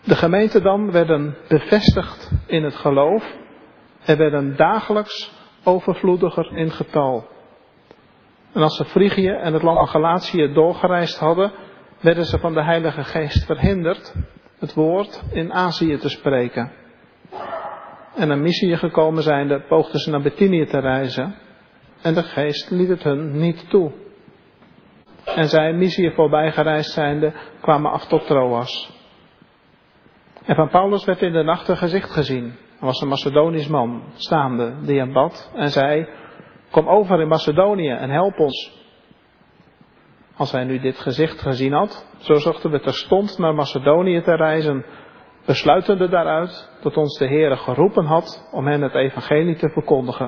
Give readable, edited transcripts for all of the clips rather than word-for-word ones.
De gemeenten dan werden bevestigd in het geloof en werden dagelijks overvloediger in getal. En als ze Frigië en het land van Galatië doorgereisd hadden, werden ze van de Heilige Geest verhinderd het woord in Azië te spreken. En naar Mysië gekomen zijnde, poogden ze naar Bithynië te reizen. En de Geest liet het hun niet toe. En zij, Mysië voorbij gereisd zijnde, kwamen af tot Troas. En van Paulus werd in de nacht een gezicht gezien. Er was een Macedonisch man, staande, die hem bad en zei: kom over in Macedonië en help ons. Als hij nu dit gezicht gezien had, zo zochten we terstond naar Macedonië te reizen, besluitende daaruit dat ons de Heere geroepen had om hen het evangelie te verkondigen.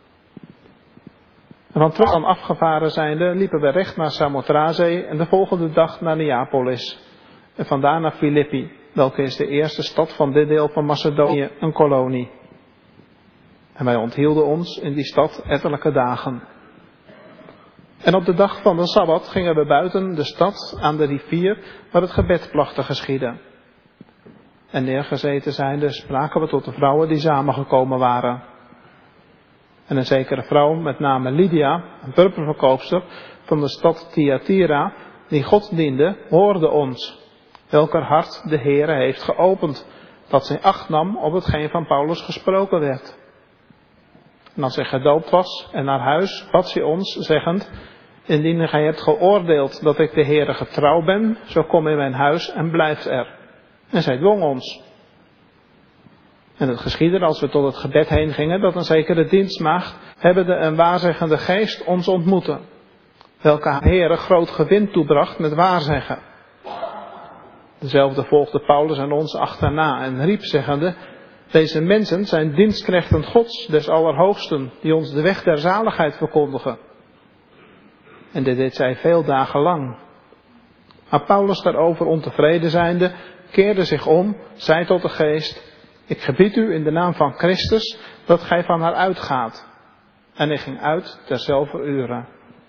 En van Troas afgevaren zijnde liepen we recht naar Samothrace en de volgende dag naar Neapolis. En vandaar naar Filippi, welke is de eerste stad van dit deel van Macedonië, een kolonie. En wij onthielden ons in die stad ettelijke dagen. En op de dag van de Sabbat gingen we buiten de stad aan de rivier waar het gebed placht te geschieden. En neergezeten zijnde spraken we tot de vrouwen die samengekomen waren. En een zekere vrouw met name Lydia, een purperverkoopster van de stad Thyatira, die God diende, hoorde ons, welker hart de Heere heeft geopend, dat zij acht nam op hetgeen van Paulus gesproken werd. En als zij gedoopt was en naar huis, bad zij ons, zeggend: indien gij hebt geoordeeld dat ik de Heere getrouw ben, zo kom in mijn huis en blijf er. En zij dwong ons. En het geschiedde als we tot het gebed heen gingen, dat een zekere dienstmaagd, hebbende een waarzeggende geest, ons ontmoette, welke haar Heere groot gewin toebracht met waarzeggen. Dezelfde volgde Paulus en ons achterna en riep zeggende: deze mensen zijn dienstknechten Gods, des Allerhoogsten, die ons de weg der zaligheid verkondigen. En dit deed zij veel dagen lang. Maar Paulus daarover ontevreden zijnde, keerde zich om, zei tot de geest: ik gebied u in de naam van Christus dat gij van haar uitgaat. En hij ging uit terzelfde ure.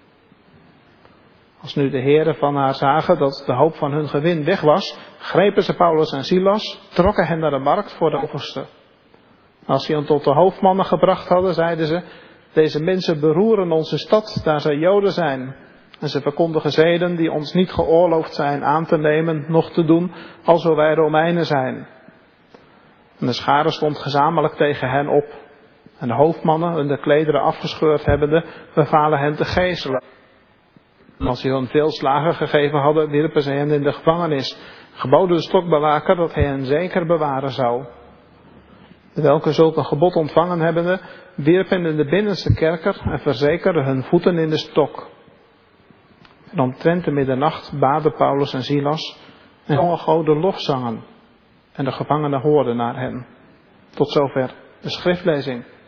Als nu de heren van haar zagen dat de hoop van hun gewin weg was, grepen ze Paulus en Silas, trokken hen naar de markt voor de overste. Als ze hen tot de hoofdmannen gebracht hadden, zeiden ze: deze mensen beroeren onze stad, daar zij Joden zijn. En ze verkondigen zeden die ons niet geoorloofd zijn aan te nemen, noch te doen, alzo wij Romeinen zijn. En de schare stond gezamenlijk tegen hen op. En de hoofdmannen, hun de klederen afgescheurd hebbende, bevalen hen te gegezelen. En als ze hun veel slagen gegeven hadden, wierpen ze hen in de gevangenis, geboden de stokbewaker dat hij hen zeker bewaren zou. Welke zulke gebod ontvangen hebbende, wierpen in de binnenste kerker en verzekerden hun voeten in de stok. En omtrent de middernacht baden Paulus en Silas en zongen God de lofzangen. En de gevangenen hoorden naar hen. Tot zover de schriftlezing.